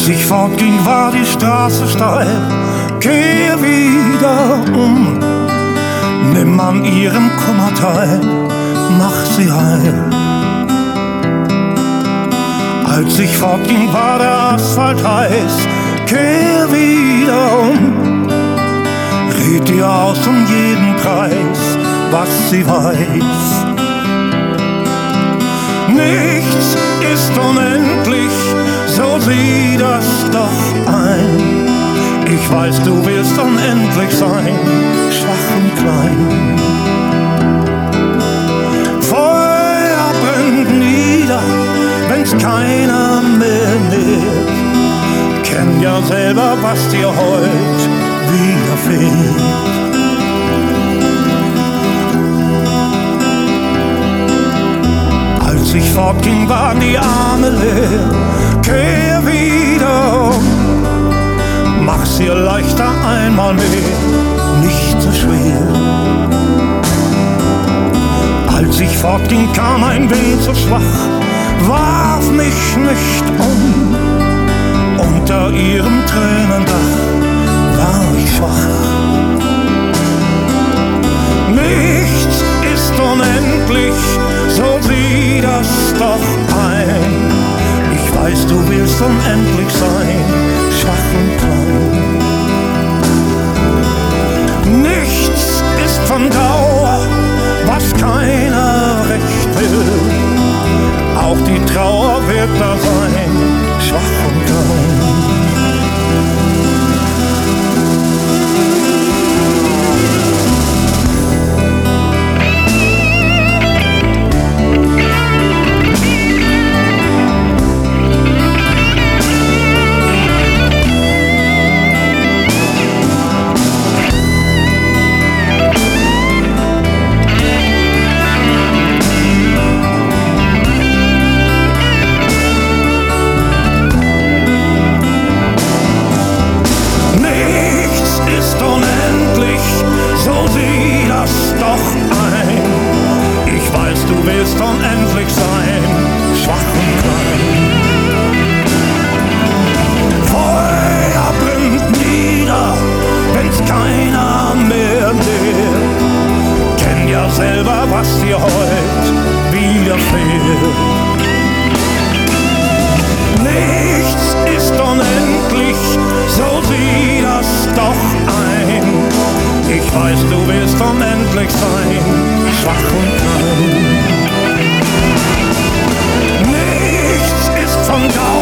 Als ich fortging, war die Straße steil. Kehr wieder um, nimm an ihrem Kummer teil, mach sie heil. Als ich fortging, war der Asphalt heiß. Kehr wieder um, red ihr aus jeden Preis, was sie weiß. Nichts ist unendlich, so sieh das doch ein. Ich weiß, du willst unendlich sein, schwach und klein. Feuer brennt nieder, wenn's keiner mehr nährt. Kenn ja selber, was dir heut widerfährt. Als ich fortging, waren die Arme leer. Kehr wieder um, mach's ihr leichter einmal mehr, nicht so schwer. Als ich fortging, kam ein Wind so schwach, warf mich nicht um. Unter ihrem Tränendach war ich schwach. Nichts ist unendlich, so sieh das doch ein. Ich weiß, du willst unendlich sein, schwach und klein. Nichts ist von Dauer, was keiner recht will. Auch die Trauer wird da sein, schwach und klein. Unendlich sein, schwach und klein. Feuer brennt nieder, wenn's keiner mehr nährt. Kenn ja selber, was dir heut widerfährt. Nichts ist unendlich, so sieh das doch ein. Ich weiß, du willst unendlich sein, schwach und klein. Nichts ist von Dauer,